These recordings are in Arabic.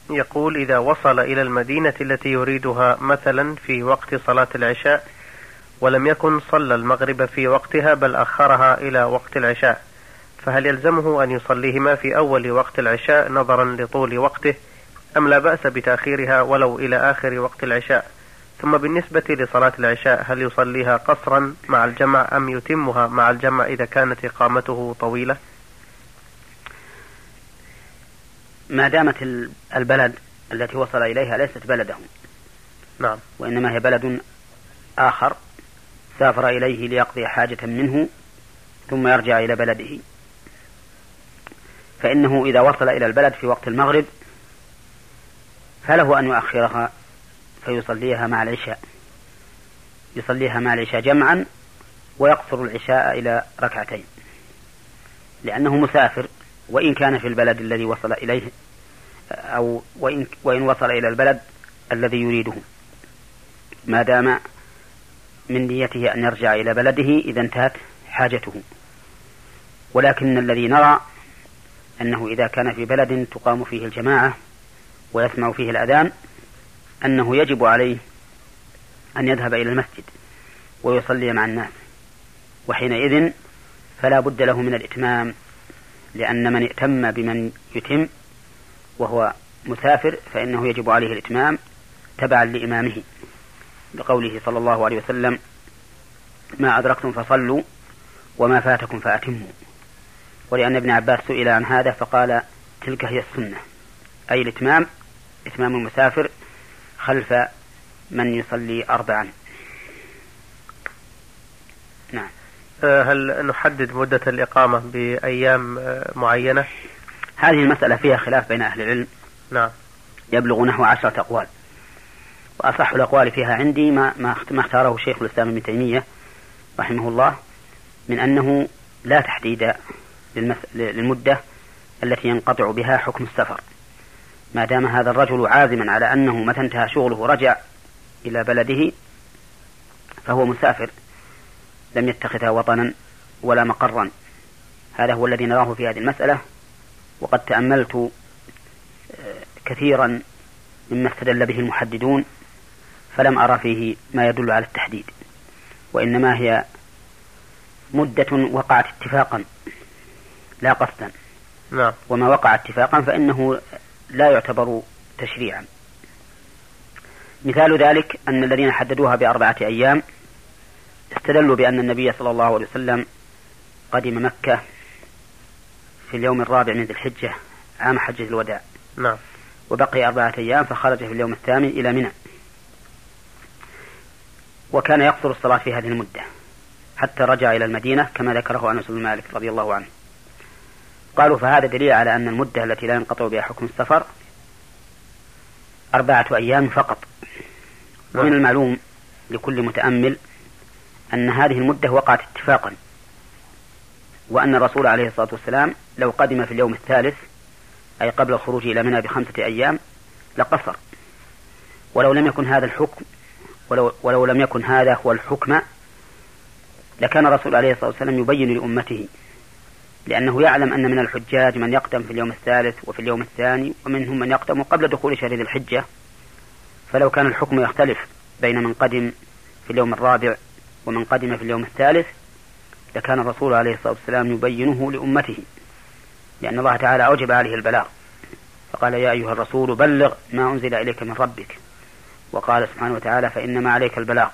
يقول: إذا وصل إلى المدينة التي يريدها مثلا في وقت صلاة العشاء ولم يكن صلى المغرب في وقتها بل أخرها إلى وقت العشاء، فهل يلزمه أن يصليهما في أول وقت العشاء نظرا لطول وقته، أم لا بأس بتأخيرها ولو إلى آخر وقت العشاء؟ ثم بالنسبة لصلاة العشاء هل يصليها قصرا مع الجمع أم يتمها مع الجمع إذا كانت إقامته طويلة؟ ما دامت البلد التي وصل إليها ليست بلده، نعم، وإنما هي بلد آخر سافر إليه ليقضي حاجة منه ثم يرجع إلى بلده، فإنه إذا وصل إلى البلد في وقت المغرب فله أن يؤخرها فيصليها مع العشاء، يصليها مع العشاء جمعا ويقصر العشاء إلى ركعتين، لأنه مسافر وإن كان في البلد الذي وصل إليه، أو وإن وصل إلى البلد الذي يريده، ما دام من نيته أن يرجع إلى بلده إذا انتهت حاجته. ولكن الذي نرى أنه إذا كان في بلد تقام فيه الجماعة ويسمع فيه الأذان أنه يجب عليه أن يذهب إلى المسجد ويصلي مع الناس، وحينئذ فلا بد له من الإتمام، لأن من ائتم بمن يتم وهو مسافر فإنه يجب عليه الإتمام تبعا لإمامه، لقوله صلى الله عليه وسلم: ما أدركتم فصلوا وما فاتكم فأتموا. ولأن ابن عباس سئل عن هذا فقال: تلك هي السنة، أي الإتمام، إتمام المسافر خلف من يصلي أربعا. نعم. هل نحدد مدة الإقامة بأيام معينة؟ هذه المسألة فيها خلاف بين أهل العلم، نعم، يبلغ نحو 10 أقوال، وأصح الأقوال فيها عندي ما اختاره شيخ الإسلام ابن تيمية رحمه الله، من أنه لا تحديد للمدة التي ينقطع بها حكم السفر، ما دام هذا الرجل عازما على أنه متى انتهى شغله رجع إلى بلده فهو مسافر لم يتخذها وطنا ولا مقرا. هذا هو الذي نراه في هذه المسألة، وقد تأملت كثيرا مما استدل به المحددون فلم أرى فيه ما يدل على التحديد، وإنما هي مدة وقعت اتفاقا لا قصدا، نعم. وما وقع اتفاقا فإنه لا يعتبر تشريعا. مثال ذلك أن الذين حددوها ب4 أيام استدلوا بأن النبي صلى الله عليه وسلم قدم مكة في اليوم 4 من ذي الحجة عام حجة الوداع، نعم، وبقي 4 أيام فخرج في اليوم 8 إلى منى، وكان يقصر الصلاة في هذه المدة حتى رجع إلى المدينة كما ذكره أنس بن مالك رضي الله عنه. قالوا فهذا دليل على أن المدة التي لا ينقطع بها حكم السفر 4 أيام فقط. ومن المعلوم لكل متأمل أن هذه المدة وقعت اتفاقا، وأن الرسول عليه الصلاة والسلام لو قدم في اليوم 3 أي قبل الخروج إلى منى ب5 أيام لقصر، ولو لم يكن هذا الحكم ولو لم يكن هذا هو الحكم لكان الرسول عليه الصلاة والسلام يبين لأمته، لأنه يعلم أن من الحجاج من يقدم في اليوم 3 وفي اليوم 2 ومنهم من يقدم قبل دخول شهر ذي الحجة، فلو كان الحكم يختلف بين من قدم في اليوم 4 ومن قدم في اليوم 3 لكان الرسول عليه الصلاة والسلام يبينه لأمته، لأن الله تعالى أوجب عليه البلاغ فقال: يا أيها الرسول بلغ ما أنزل إليك من ربك، وقال سبحانه وتعالى: فإنما عليك البلاغ،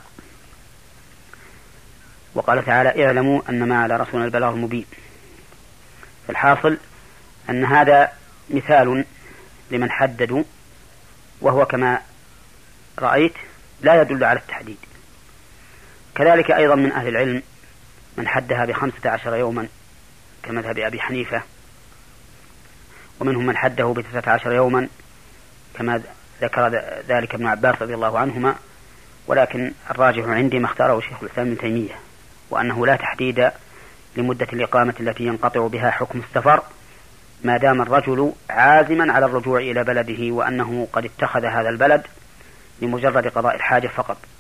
وقال تعالى: اعلموا أنما على رسولنا البلاغ المبين. الحاصل أن هذا مثال لمن حددوا، وهو كما رأيت لا يدل على التحديد. كذلك أيضا من أهل العلم من حدها ب15 يوما كمذهب أبي حنيفة، ومنهم من حده ب19 يوما كما ذكر ذلك ابن عباس رضي الله عنهما، ولكن الراجح عندي ما اختاره شيخ الإسلام ابن تيمية، وأنه لا تحديد لمدة الإقامة التي ينقطع بها حكم السفر ما دام الرجل عازما على الرجوع إلى بلده وأنه قد اتخذ هذا البلد لمجرد قضاء الحاجة فقط.